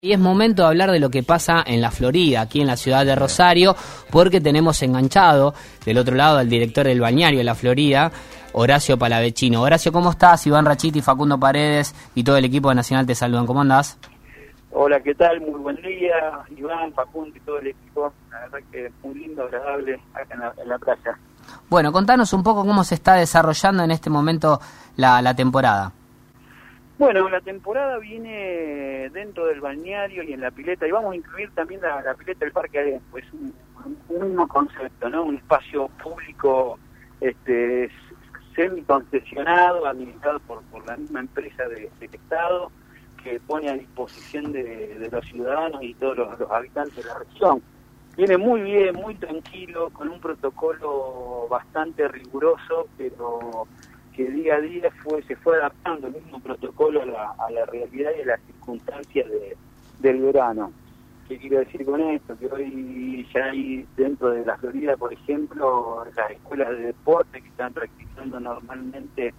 Y es momento de hablar de lo que pasa en la Florida, aquí en la ciudad de Rosario, porque tenemos enganchado del otro lado al director del balneario de la Florida, Horacio Palavecino. Horacio, ¿cómo estás? Iván Rachiti, Facundo Paredes y todo el equipo de Nacional te saludan. ¿Cómo andás? Hola, ¿qué tal? Muy buen día, Iván, Facundo y todo el equipo. La verdad que muy lindo, agradable acá en la playa. Bueno, contanos un poco cómo se está desarrollando en este momento la temporada. Bueno, la temporada viene dentro del balneario y en la pileta, y vamos a incluir también la pileta del Parque Arena, pues un mismo concepto, ¿no? Un espacio público semi-concesionado, administrado por la misma empresa del Estado, que pone a disposición de los ciudadanos y todos los habitantes de la región. Viene muy bien, muy tranquilo, con un protocolo bastante riguroso, pero que día a día se fue adaptando el mismo protocolo a la realidad y a las circunstancias del verano. ¿Qué quiero decir con esto? Que hoy ya hay dentro de la Florida, por ejemplo, las escuelas de deporte que están practicando normalmente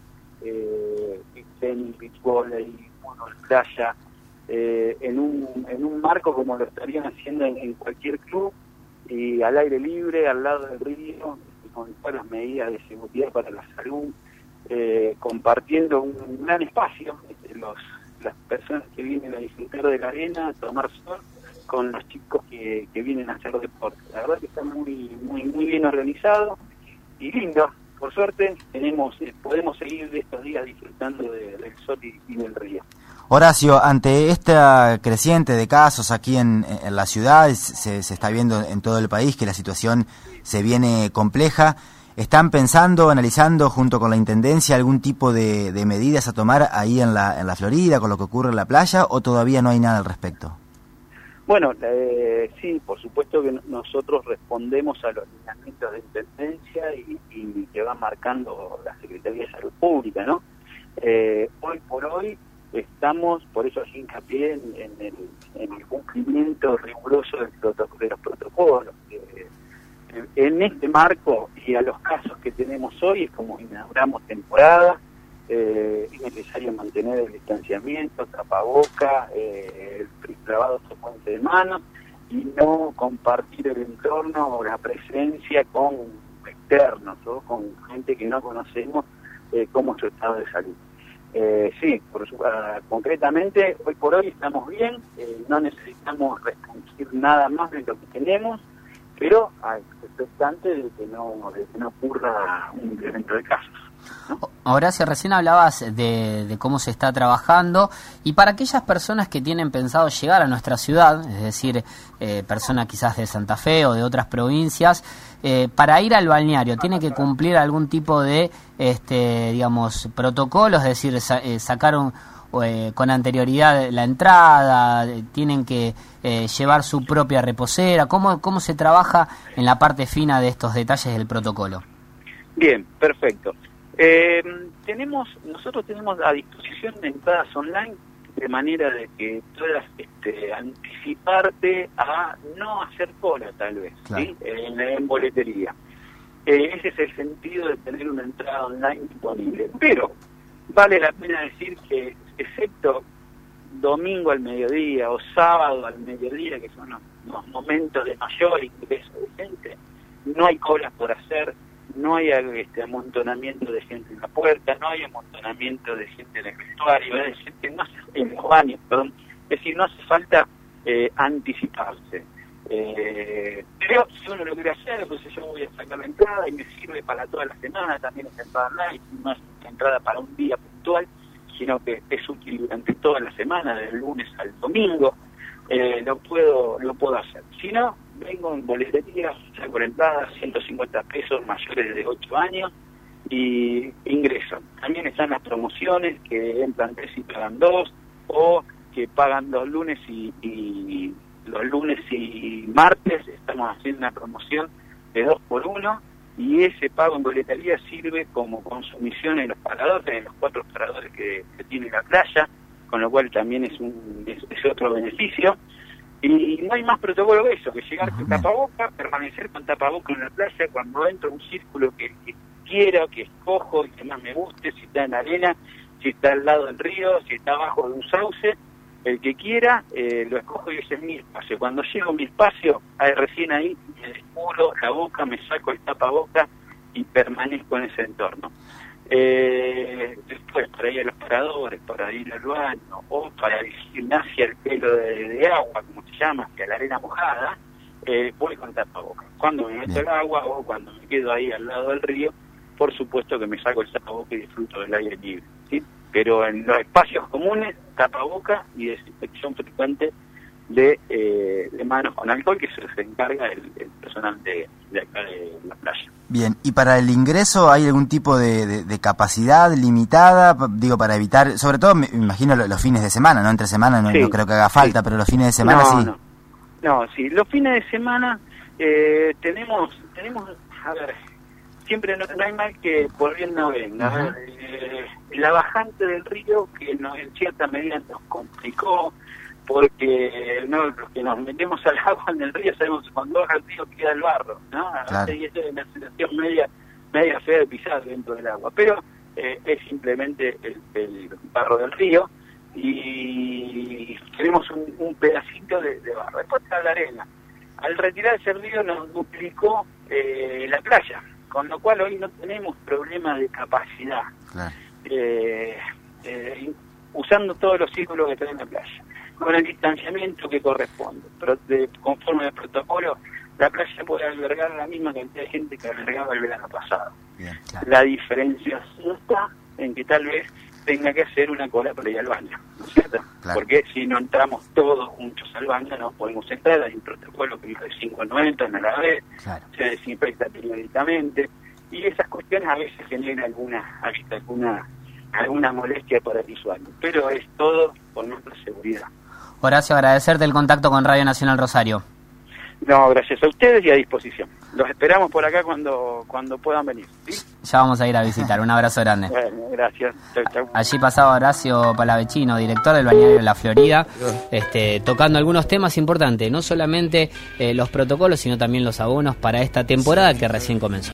tenis, beach volley, fútbol, playa, en un marco como lo estarían haciendo en cualquier club, y al aire libre, al lado del río, con todas las medidas de seguridad para la salud, compartiendo un gran espacio entre las personas que vienen a disfrutar de la arena, a tomar sol, con los chicos que vienen a hacer deporte. La verdad que está muy bien organizado y lindo. Por suerte podemos seguir de estos días disfrutando del sol y del río. Horacio, ante esta creciente de casos aquí en la ciudad, se está viendo en todo el país que la situación se viene compleja. ¿Están pensando, analizando junto con la Intendencia algún tipo de medidas a tomar ahí en la Florida con lo que ocurre en la playa, o todavía no hay nada al respecto? Bueno, sí, por supuesto que nosotros respondemos a los lineamientos de Intendencia y que va marcando la Secretaría de Salud Pública, ¿no? Hoy por hoy estamos, por eso así hincapié en el cumplimiento riguroso de los protocolos. En este marco y a los casos que tenemos hoy, es como inauguramos temporada, es necesario mantener el distanciamiento, tapaboca, el lavado frecuente de manos, y no compartir el entorno o la presencia con externos o con gente que no conocemos cómo es su estado de salud. Sí, concretamente, hoy por hoy estamos bien, no necesitamos restringir nada más de lo que tenemos, pero expectante de que no ocurra un incremento de casos, ¿no? Horacio, recién hablabas de cómo se está trabajando, y para aquellas personas que tienen pensado llegar a nuestra ciudad, es decir, personas quizás de Santa Fe o de otras provincias, para ir al balneario, ¿tiene que cumplir algún tipo de protocolos? Es decir, sacaron con anterioridad la entrada, tienen que llevar su propia reposera. ¿Cómo se trabaja en la parte fina de estos detalles del protocolo? Bien, perfecto. Nosotros tenemos a disposición de entradas online, de manera de que puedas anticiparte a no hacer cola, tal vez, claro, ¿sí? En boletería. Ese es el sentido de tener una entrada online disponible. Pero vale la pena decir que, excepto domingo al mediodía o sábado al mediodía, que son los momentos de mayor ingreso de gente, no hay colas por hacer, no hay amontonamiento de gente en la puerta, no hay amontonamiento de gente en el vestuario, es decir, que no hace, en los baños, perdón, es decir, no hace falta anticiparse. Pero si uno lo quiere hacer, entonces yo voy a sacar la entrada y me sirve para toda la semana, también esta entrada online, no es una entrada para un día puntual, sino que es útil durante toda la semana, del lunes al domingo, lo puedo hacer. Si no, vengo en boletería, saco la entrada, 150 pesos, mayores de 8 años, y ingreso. También están las promociones, que entran 3 y pagan 2, o que pagan los lunes y martes estamos haciendo una promoción de 2 por 1, y ese pago en boletería sirve como consumición en los paradores, en los 4 paradores que tiene la playa, con lo cual también es otro beneficio. Y no hay más protocolo que eso, que llegar con tapaboca, permanecer con tapaboca en la playa, cuando entro a un círculo que quiera, que escojo y que más me guste, si está en la arena, si está al lado del río, si está abajo de un sauce, el que quiera, lo escojo y ese es mi espacio. Cuando llego a mi espacio, recién ahí me descubro la boca, me saco el tapaboca y permanezco en ese entorno. Después, para ir a los paradores, para ir al baño, o para el gimnasia, el pelo de agua, como se llama, que a la arena mojada, voy con tapabocas. Cuando me meto el agua o cuando me quedo ahí al lado del río, por supuesto que me saco el tapabocas y disfruto del aire libre, ¿sí? Pero en los espacios comunes, tapaboca y desinfección frecuente de manos con alcohol, que se encarga el personal de acá de la playa. Bien, ¿y para el ingreso hay algún tipo de capacidad limitada? Digo, para evitar, sobre todo me imagino los fines de semana, ¿no? Entre semana no creo que haga falta, sí. Pero los fines de semana sí. No, sí, los fines de semana tenemos, a ver, siempre no hay mal que por bien no venga. La bajante del río, que en cierta medida nos complicó, porque los que nos metemos al agua en el río sabemos que cuando baja el río queda el barro, ¿no? Claro. Y esa es una sensación media fea de pisar dentro del agua, pero es simplemente el barro del río, y tenemos un pedacito de barro. Después está la arena. Al retirar ese río nos duplicó la playa, con lo cual hoy no tenemos problemas de capacidad. Claro. Usando todos los círculos que trae la playa, con el distanciamiento que corresponde, pero conforme al protocolo, la playa puede albergar la misma cantidad de gente que albergaba el verano pasado. Bien, claro. La diferencia está en que tal vez tenga que hacer una cola para ir al baño, ¿no es cierto? Claro. Porque si no entramos todos juntos al baño, no podemos entrar. Hay un protocolo que dice 590 en la vez, claro. Se desinfecta periódicamente, y esas cuestiones a veces generan alguna molestia para el usuario, pero es todo por nuestra seguridad. Horacio, agradecerte el contacto con Radio Nacional Rosario. No, gracias a ustedes y a disposición. Los esperamos por acá cuando puedan venir, ¿sí? Ya vamos a ir a visitar. Un abrazo grande. Bueno, gracias. Chau. Allí pasaba Horacio Palavecino, director del balneario de La Florida, tocando algunos temas importantes, no solamente los protocolos, sino también los abonos para esta temporada que recién comenzó.